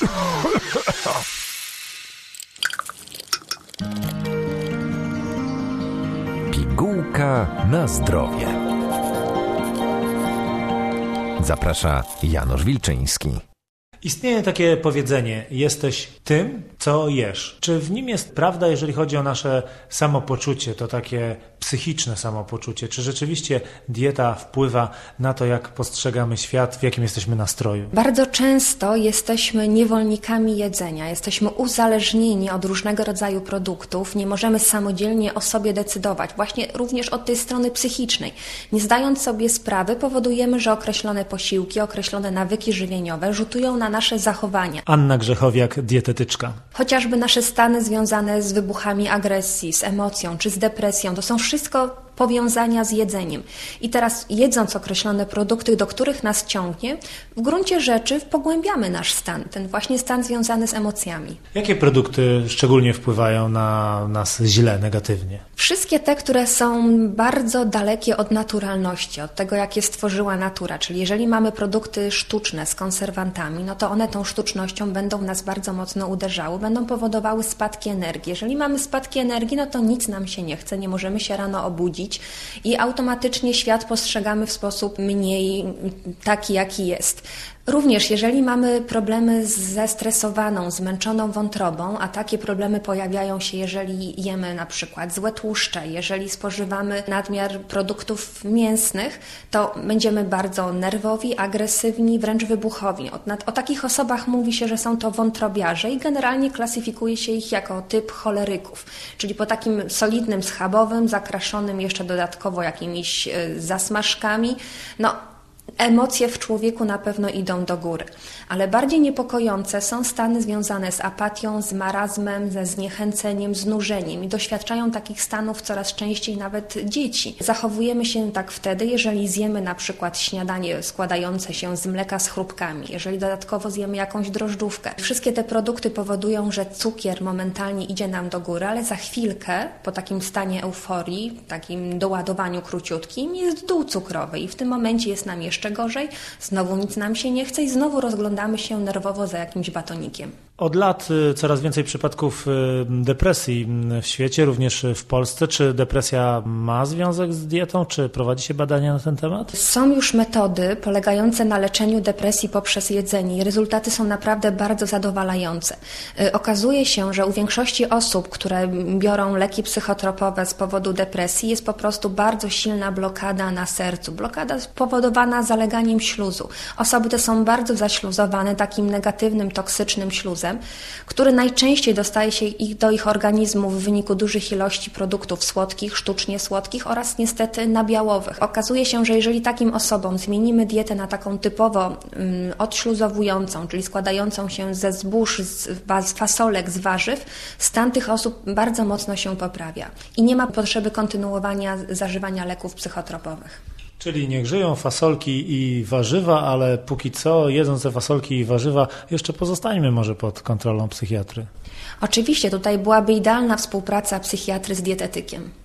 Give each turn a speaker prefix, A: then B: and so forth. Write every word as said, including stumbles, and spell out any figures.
A: Pigułka na zdrowie. Zaprasza Janusz Wilczyński.
B: Istnieje takie powiedzenie: jesteś tym, co jesz. Czy w nim jest prawda, jeżeli chodzi o nasze samopoczucie, to takie psychiczne samopoczucie? Czy rzeczywiście dieta wpływa na to, jak postrzegamy świat, w jakim jesteśmy nastroju?
C: Bardzo często jesteśmy niewolnikami jedzenia, jesteśmy uzależnieni od różnego rodzaju produktów, nie możemy samodzielnie o sobie decydować, właśnie również od tej strony psychicznej. Nie zdając sobie sprawy, powodujemy, że określone posiłki, określone nawyki żywieniowe rzutują na nasze zachowania.
B: Anna Grzechowiak, dietetyczka.
C: Chociażby nasze stany związane z wybuchami agresji, z emocją czy z depresją, to są wszystko powiązania z jedzeniem. I teraz, jedząc określone produkty, do których nas ciągnie, w gruncie rzeczy pogłębiamy nasz stan, ten właśnie stan związany z emocjami.
B: Jakie produkty szczególnie wpływają na nas źle, negatywnie?
C: Wszystkie te, które są bardzo dalekie od naturalności, od tego, jak je stworzyła natura. Czyli jeżeli mamy produkty sztuczne z konserwantami, no to one tą sztucznością będą w nas bardzo mocno uderzały, będą powodowały spadki energii. Jeżeli mamy spadki energii, no to nic nam się nie chce, nie możemy się rano obudzić i automatycznie świat postrzegamy w sposób mniej taki, jaki jest. Również jeżeli mamy problemy z zestresowaną, zmęczoną wątrobą, a takie problemy pojawiają się, jeżeli jemy na przykład złe tłuszcze, jeżeli spożywamy nadmiar produktów mięsnych, to będziemy bardzo nerwowi, agresywni, wręcz wybuchowi. O, o takich osobach mówi się, że są to wątrobiarze i generalnie klasyfikuje się ich jako typ choleryków, czyli po takim solidnym schabowym, zakraszonym jeszcze dodatkowo jakimiś y, zasmażkami, no emocje w człowieku na pewno idą do góry, ale bardziej niepokojące są stany związane z apatią, z marazmem, ze zniechęceniem, znużeniem i doświadczają takich stanów coraz częściej nawet dzieci. Zachowujemy się tak wtedy, jeżeli zjemy na przykład śniadanie składające się z mleka z chrupkami, jeżeli dodatkowo zjemy jakąś drożdżówkę. Wszystkie te produkty powodują, że cukier momentalnie idzie nam do góry, ale za chwilkę po takim stanie euforii, takim doładowaniu króciutkim jest dół cukrowy i w tym momencie jest nam jeszcze jeszcze gorzej, znowu nic nam się nie chce i znowu rozglądamy się nerwowo za jakimś batonikiem.
B: Od lat coraz więcej przypadków depresji w świecie, również w Polsce. Czy depresja ma związek z dietą? Czy prowadzi się badania na ten temat?
C: Są już metody polegające na leczeniu depresji poprzez jedzenie i rezultaty są naprawdę bardzo zadowalające. Okazuje się, że u większości osób, które biorą leki psychotropowe z powodu depresji, jest po prostu bardzo silna blokada na sercu. Blokada spowodowana zaleganiem śluzu. Osoby te są bardzo zaśluzowane takim negatywnym, toksycznym śluzem, który najczęściej dostaje się ich do ich organizmu w wyniku dużych ilości produktów słodkich, sztucznie słodkich oraz niestety nabiałowych. Okazuje się, że jeżeli takim osobom zmienimy dietę na taką typowo um, odśluzowującą, czyli składającą się ze zbóż, z, z fasolek, z warzyw, stan tych osób bardzo mocno się poprawia i nie ma potrzeby kontynuowania zażywania leków psychotropowych.
B: Czyli niech żyją fasolki i warzywa, ale póki co, jedząc te fasolki i warzywa, jeszcze pozostańmy może pod kontrolą psychiatry.
C: Oczywiście, tutaj byłaby idealna współpraca psychiatry z dietetykiem.